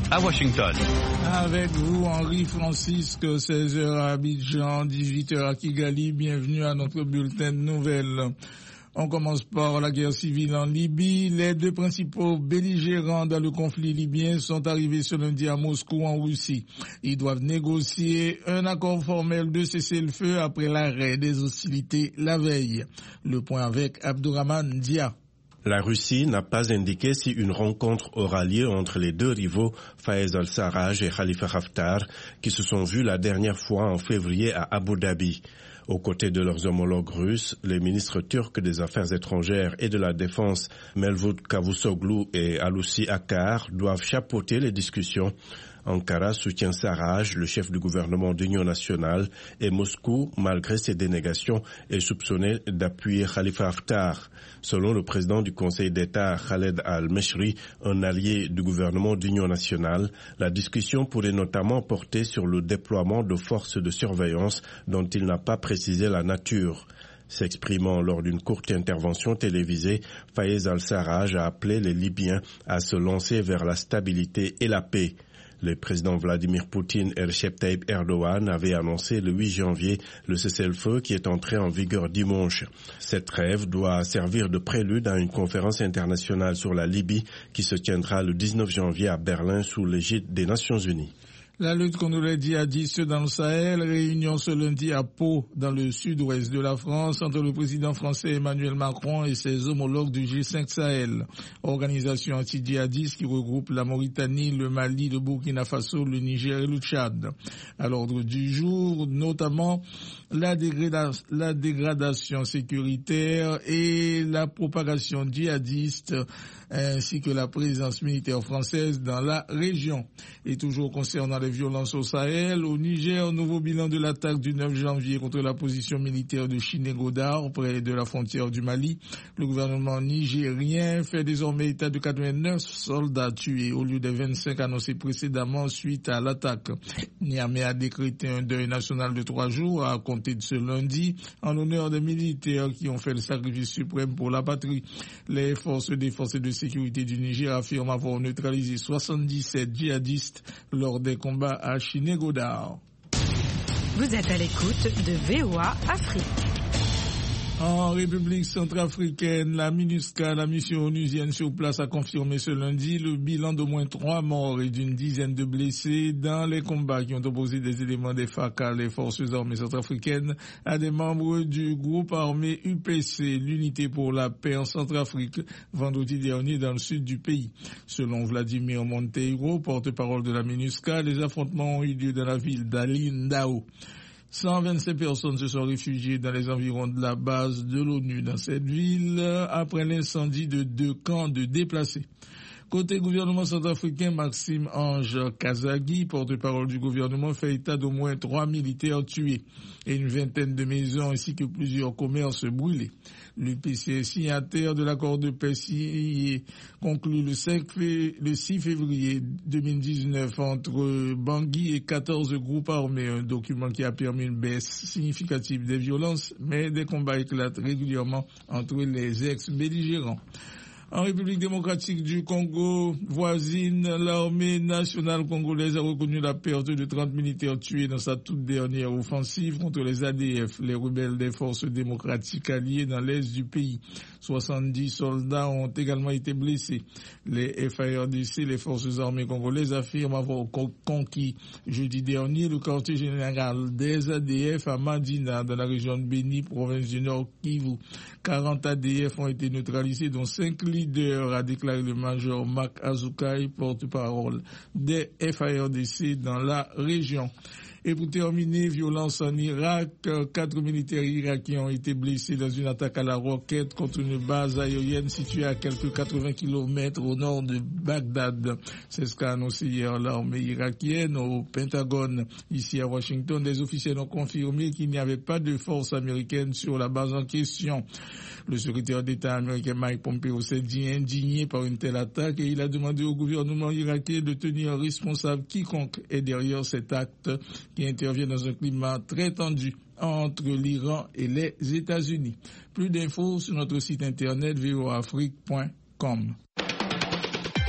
à Washington. Avec vous, Henri Francisque, 16h à Abidjan, 18h à Kigali. Bienvenue à notre bulletin de nouvelles. On commence par la guerre civile en Libye. Les deux principaux belligérants dans le conflit libyen sont arrivés ce lundi à Moscou en Russie. Ils doivent négocier un accord formel de cessez-le-feu après l'arrêt des hostilités la veille. Le point avec Abdourahmane Dia. La Russie n'a pas indiqué si une rencontre aura lieu entre les deux rivaux, Fayez al-Sarraj et Khalifa Haftar, qui se sont vus la dernière fois en février à Abu Dhabi. Aux côtés de leurs homologues russes, les ministres turcs des Affaires étrangères et de la Défense, Mevlut Cavusoglu et Hulusi Akar, doivent chapeauter les discussions. Ankara soutient Sarraj, le chef du gouvernement d'union nationale, et Moscou, malgré ses dénégations, est soupçonné d'appuyer Khalifa Haftar. Selon le président du Conseil d'État, Khaled al-Meshri, un allié du gouvernement d'union nationale, la discussion pourrait notamment porter sur le déploiement de forces de surveillance dont il n'a pas précisé la nature. S'exprimant lors d'une courte intervention télévisée, Fayez al-Sarraj a appelé les Libyens à se lancer vers la stabilité et la paix. Le président Vladimir Poutine et Recep Tayyip Erdogan avaient annoncé le 8 janvier le cessez-le-feu qui est entré en vigueur dimanche. Cette trêve doit servir de prélude à une conférence internationale sur la Libye qui se tiendra le 19 janvier à Berlin sous l'égide des Nations Unies. La lutte contre les djihadistes dans le Sahel, réunion ce lundi à Pau, dans le sud-ouest de la France, entre le président français Emmanuel Macron et ses homologues du G5 Sahel, organisation anti-djihadiste qui regroupe la Mauritanie, le Mali, le Burkina Faso, le Niger et le Tchad. À l'ordre du jour, notamment la dégradation sécuritaire et la propagation djihadiste, ainsi que la présence militaire française dans la région. Et toujours concernant les violences au Sahel, au Niger, nouveau bilan de l'attaque du 9 janvier contre la position militaire de Chiné-Godard, près de la frontière du Mali. Le gouvernement nigérien fait désormais état de 89 soldats tués au lieu des 25 annoncés précédemment suite à l'attaque. Niamey a décrété un deuil national de 3 jours à compter de ce lundi en l'honneur des militaires qui ont fait le sacrifice suprême pour la patrie. Les forces de défense et de sécurité du Niger affirment avoir neutralisé 77 djihadistes lors des combats à Chiné-Godard. Vous êtes à l'écoute de VOA Afrique. En République centrafricaine, la MINUSCA, la mission onusienne sur place, a confirmé ce lundi le bilan d'au moins 3 morts et d'une dizaine de blessés dans les combats qui ont opposé des éléments des FACA, les forces armées centrafricaines, à des membres du groupe armé UPC, l'unité pour la paix en Centrafrique, vendredi dernier dans le sud du pays. Selon Vladimir Monteiro, porte-parole de la MINUSCA, les affrontements ont eu lieu dans la ville d'Alindao. 127 personnes se sont réfugiées dans les environs de la base de l'ONU dans cette ville après l'incendie de 2 camps de déplacés. Côté gouvernement centrafricain, Maxime Ange Kazagui, porte-parole du gouvernement, fait état d'au moins 3 militaires tués et une vingtaine de maisons ainsi que plusieurs commerces brûlés. L'UPC est signataire de l'accord de paix conclu le 6 février 2019 entre Bangui et 14 groupes armés, un document qui a permis une baisse significative des violences, mais des combats éclatent régulièrement entre les ex-belligérants. En République démocratique du Congo voisine, l'armée nationale congolaise a reconnu la perte de 30 militaires tués dans sa toute dernière offensive contre les ADF, les rebelles des forces démocratiques alliées dans l'est du pays. 70 soldats ont également été blessés. Les FARDC, les forces armées congolaises, affirment avoir conquis jeudi dernier le quartier général des ADF à Madina, dans la région de Béni, province du Nord Kivu. 40 ADF ont été neutralisés, dont 5 leaders, a déclaré le major Mark Azukai, porte-parole des FARDC dans la région. Et pour terminer, violence en Irak, 4 militaires irakiens ont été blessés dans une attaque à la roquette contre une base aérienne située à quelques 80 km au nord de Bagdad. C'est ce qu'a annoncé hier l'armée irakienne au Pentagone. Ici à Washington, des officiels ont confirmé qu'il n'y avait pas de force américaine sur la base en question. Le secrétaire d'État américain Mike Pompeo s'est dit indigné par une telle attaque et il a demandé au gouvernement irakien de tenir responsable quiconque est derrière cet acte qui intervient dans un climat très tendu entre l'Iran et les États-Unis. Plus d'infos sur notre site internet voaafrique.com.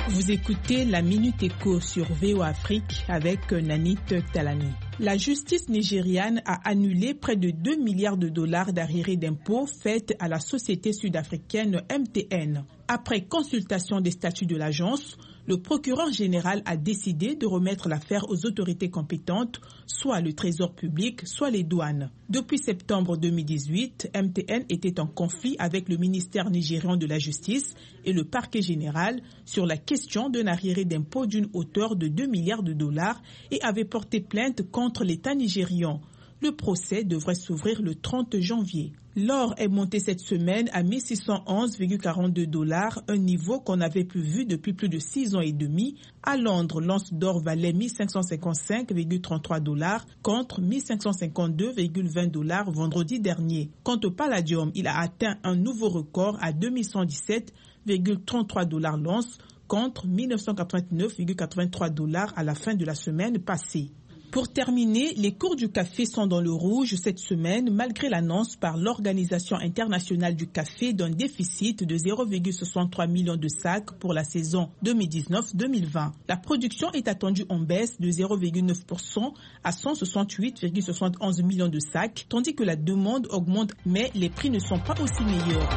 Vous écoutez la Minute Éco sur VOA Afrique avec Nanit Talani. La justice nigériane a annulé près de 2 milliards de dollars d'arriérés d'impôts faites à la société sud-africaine MTN. Après consultation des statuts de l'agence, le procureur général a décidé de remettre l'affaire aux autorités compétentes, soit le Trésor public, soit les douanes. Depuis septembre 2018, MTN était en conflit avec le ministère nigérian de la Justice et le parquet général sur la question d'un arriéré d'impôt d'une hauteur de 2 milliards de dollars et avait porté plainte contre l'État nigérian. Le procès devrait s'ouvrir le 30 janvier. L'or est monté cette semaine à 1611,42 $, un niveau qu'on n'avait plus vu depuis plus de 6 ans et demi. À Londres, l'once d'or valait 1555,33 $ contre 1552,20 $ vendredi dernier. Quant au palladium, il a atteint un nouveau record à 2117,33 $ l'once contre 1989,83 $ à la fin de la semaine passée. Pour terminer, les cours du café sont dans le rouge cette semaine malgré l'annonce par l'Organisation internationale du café d'un déficit de 0,63 millions de sacs pour la saison 2019-2020. La production est attendue en baisse de 0,9% à 168,71 millions de sacs, tandis que la demande augmente mais les prix ne sont pas aussi meilleurs.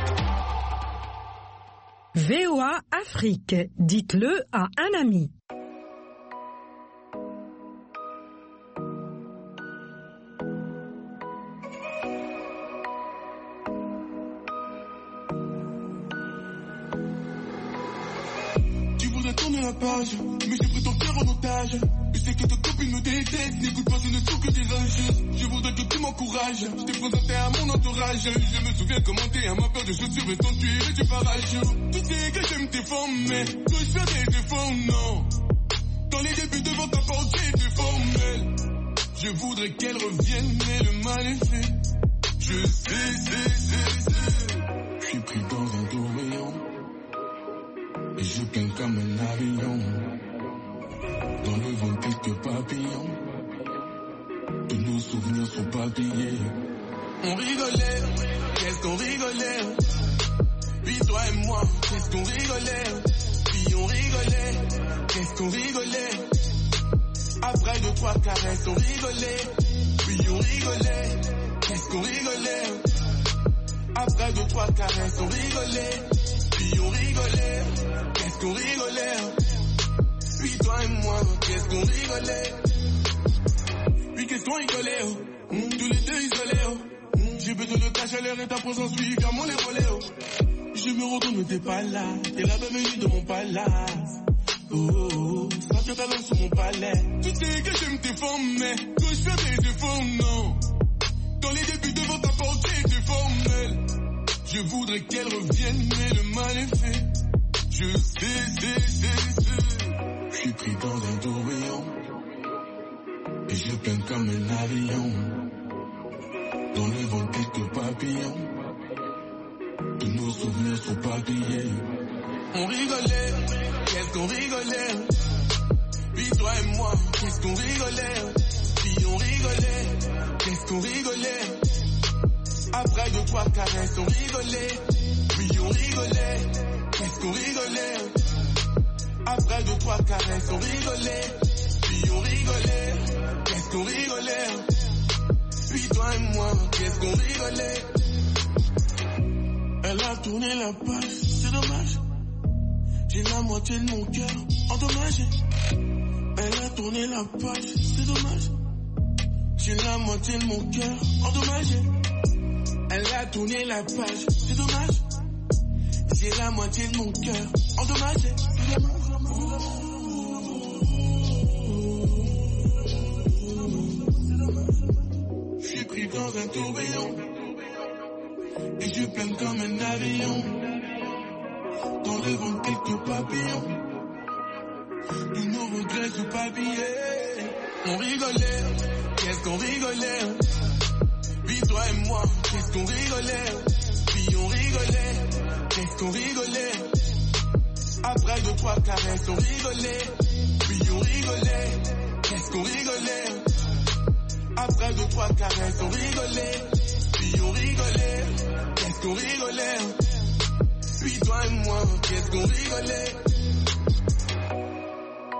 VOA Afrique, dites-le à un ami. Tourner la page, mais j'ai pris ton cœur en otage. Je sais que ta copine me déteste, n'écoute pas, ce ne sont que des rageuses. Je voudrais que tu m'encourages, je t'ai présenté à mon entourage. Je me souviens comment t'es à ma paire de chaussures et ton tuer du barrage. Tu sais que j'aime tes formes, mais que je fais des efforts, non. Dans les débuts devant ta porte, j'ai été formel. Je voudrais qu'elle revienne, mais le mal est fait. Je sais. Je suis pris dans un tourbillon. Et je plains comme un avion. Dans le vent quelques papillons. Tous nos souvenirs sont papillés. On rigolait, qu'est-ce qu'on rigolait. Puis toi et moi, qu'est-ce qu'on rigolait. Puis on rigolait, qu'est-ce qu'on rigolait. Après 2-3 caresses, on rigolait. Puis on rigolait, qu'est-ce qu'on rigolait. Après 2-3 caresses, on rigolait. Puis on rigolait, qu'est-ce qu'on rigolait. Puis toi et moi, qu'est-ce qu'on rigolait. Puis qu'est-ce qu'on rigolait. Tous les deux isolés. J'ai besoin de ta chaleur et ta présence, oui, car mon les volets. Je me retourne, mais t'es pas là. T'es la bienvenue de mon palace. Oh, sentir ta langue sur mon palais. Tu sais que j'aime tes formes, mais que je fais des efforts, non. Dans les débuts devant ta porte, j'ai été formel. Je voudrais qu'elle revienne, mais le mal est fait. Je sais. Je suis pris dans un tourbillon. Et je plains comme un avion. Dans le vent quelques papillons. Tous nos souvenirs sont papillés. On rigolait, qu'est-ce qu'on rigolait. Puis toi et moi, qu'est-ce qu'on rigolait. Puis on rigolait, qu'est-ce qu'on rigolait. Après 2-3 caresses, on rigolait. Puis on rigolait, qu'est-ce qu'on rigolait. Après 2-3 caresses, on rigolait. Puis on rigolait, qu'est-ce qu'on rigolait. Puis toi et moi, qu'est-ce qu'on rigolait. Elle a tourné la page, c'est dommage. J'ai la moitié de mon cœur endommagé. Elle a tourné la page, c'est dommage. J'ai la moitié de mon cœur endommagé. Elle a tourné la page, c'est dommage. J'ai la moitié de mon cœur endommagé. Je suis pris dans un tourbillon. Et je plains comme un avion. Dans le vent quelques papillons. Tous nos regrets sous papier. On rigolait, qu'est-ce qu'on rigolait. Puis toi et moi, qu'est-ce qu'on rigolait. Puis on rigolait, qu'est-ce qu'on rigolait. Après 2-3 caresses, on rigolait. Puis on rigolait, qu'est-ce qu'on rigolait. Après 2-3 caresses, on rigolait. Puis on rigolait, qu'est-ce qu'on rigolait. Puis toi et moi, qu'est-ce qu'on rigolait.